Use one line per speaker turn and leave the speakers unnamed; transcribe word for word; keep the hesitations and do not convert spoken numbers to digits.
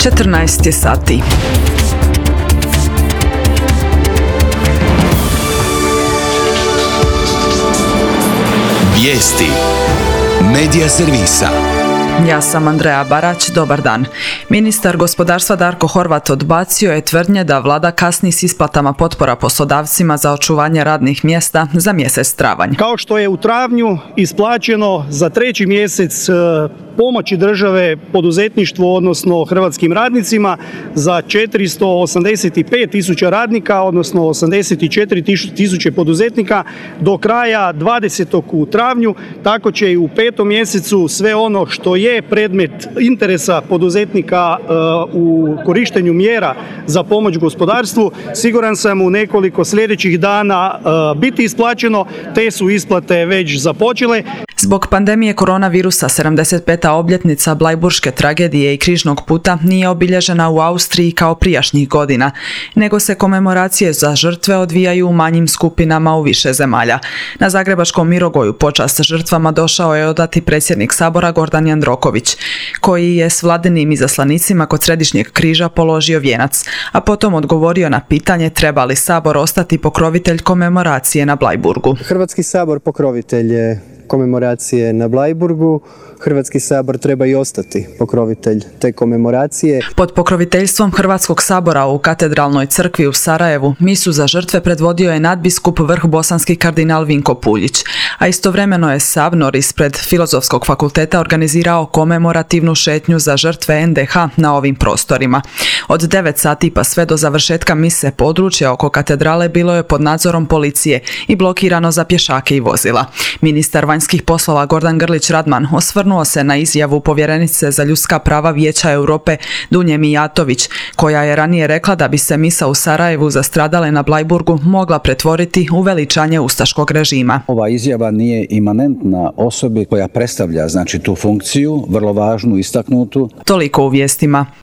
četrnaest je sati.
Vijesti Medija servisa.
Ja sam Andreja Barać, dobar dan. Ministar gospodarstva Darko Horvat odbacio je tvrdnje da vlada kasni s isplatama potpora poslodavcima za očuvanje radnih mjesta za mjesec travanj.
Kao što je u travnju isplaćeno za treći mjesec pomoći države poduzetništvu, odnosno hrvatskim radnicima za četiristo osamdeset pet tisuća radnika, odnosno osamdeset četiri tisuće poduzetnika do kraja dvadesetog u travnju, tako će i u petom mjesecu sve ono što je predmet interesa poduzetnika u korištenju mjera za pomoć gospodarstvu, siguran sam u nekoliko sljedećih dana biti isplaćeno, te su isplate već započele.
Zbog pandemije koronavirusa sedamdeset peta obljetnica Blajburške tragedije i križnog puta nije obilježena u Austriji kao prijašnjih godina, nego se komemoracije za žrtve odvijaju u manjim skupinama u više zemalja. Na zagrebačkom Mirogoju počast žrtvama došao je odati predsjednik Sabora Gordan Jandroković, koji je s vladinim izaslanicima kod Središnjeg križa položio vijenac, a potom odgovorio na pitanje treba li Sabor ostati pokrovitelj komemoracije na Blajburgu.
Hrvatski sabor pokrovitelj je komemoracije na Blajburgu. Hrvatski sabor treba i ostati pokrovitelj te komemoracije.
Pod pokroviteljstvom Hrvatskog sabora u Katedralnoj crkvi u Sarajevu misu za žrtve predvodio je nadbiskup vrhbosanski kardinal Vinko Puljić, a istovremeno je Savnor ispred Filozofskog fakulteta organizirao komemorativnu šetnju za žrtve en de ha na ovim prostorima. Od devet sati pa sve do završetka mise područje oko katedrale bilo je pod nadzorom policije i blokirano za pješake i vozila. Ministar vanjskih poslova Gordan Grlić Radman osvrnuo se na izjavu povjerenice za ljudska prava Vijeća Europe Dunje Mijatović, koja je ranije rekla da bi se misa u Sarajevu za stradale na Blajburgu mogla pretvoriti u veličanje ustaškog režima.
Ova izjava nije imanentna osobi koja predstavlja znači tu funkciju, vrlo važnu, istaknutu.
Toliko u vijestima.